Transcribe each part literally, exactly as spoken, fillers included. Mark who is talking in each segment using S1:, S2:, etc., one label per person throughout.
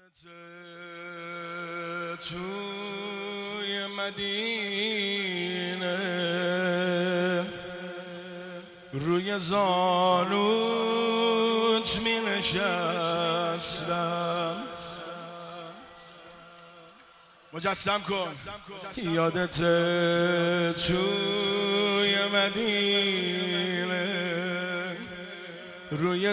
S1: توی مدینه روی زانوت می نشستم، مجسم کن یادت توی مدینه روی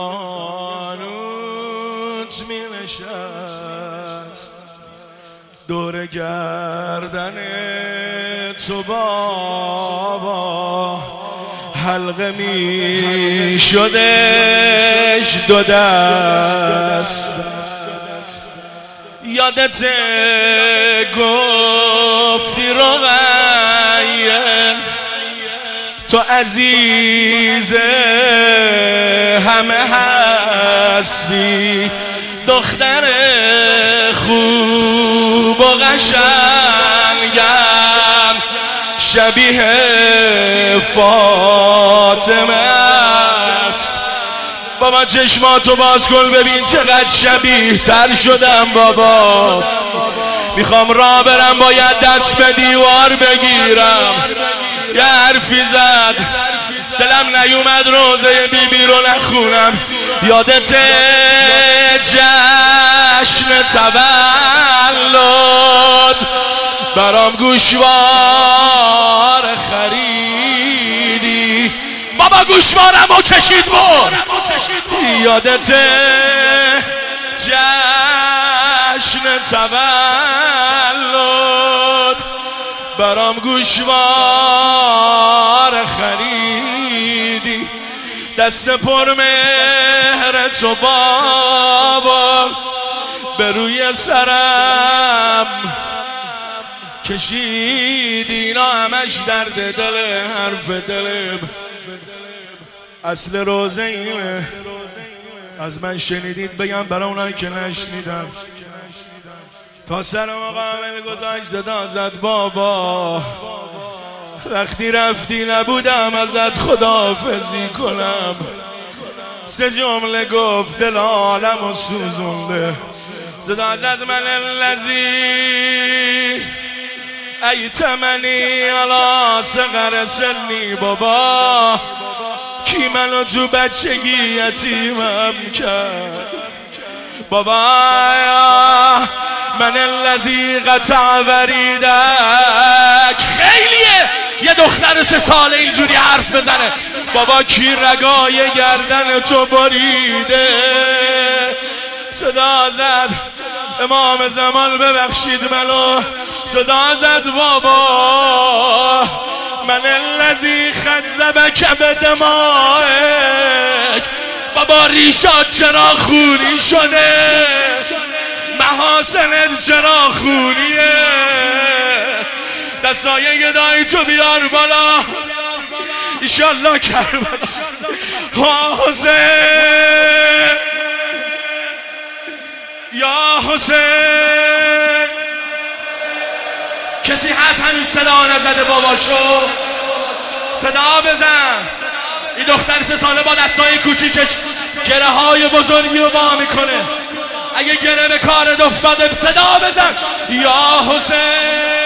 S1: زانوت می نشست، دور گردن تو بابا حلقه می شدش دو دست. یادت گفتی رقیه تو عزیز همه هستی، دختر خوب و قشنگم شبیه فاطمه است. بابا چشماتو باز کن ببین چقدر شبیه تر شدم. بابا میخوام راه برم باید دست به دیوار بگیرم. یه حرفی زد دلم نیومد روزه بی بی رو نخونم. یادت جشن تولد برام گوشوار خریدی، بابا گوشوارم رو کشید بر. یادت جشن تولد برام گوشوار خریدی، دست پر مهر تو بابا به روی سرم کشیدی. اینا همش درد دل، حرف دل، اصل روزه اینه. از من شنیدید بگم برای اونایی که نشنیدم. تا سر مقابل گذاشت صدا زد بابا وقتی رفتی نبودم ازت خداحافظی کنم. سه جمله گفت دل عالم و سوزونده. صدا زد من الذی ایتمنی علی صغر سنی. بابا کی منو تو بچگی یتیمم کرد؟ بابا من الذی قطع وریدک. خیلیه یه دختر سه ساله اینجوری حرف بزنه. بابا کی رگای گردن تو بریده؟ صدا زد امام زمان ببخشید منو. صدا زد بابا من الذی خذبک بدمائک. بابا ریشات چرا خونی شده؟ محاسنت چرا خونیه؟ دستای گدایی تو بیار بالا ایشالله کربلا. حسین یا حسین. کسی هست هنوز صدا نزده باباشو؟ صدا بزن. این دختر سه ساله با دستای کوچیکش گره های بزرگی رو با میکنه. اگه گره به کار افتاده صدا بزن یا حسین.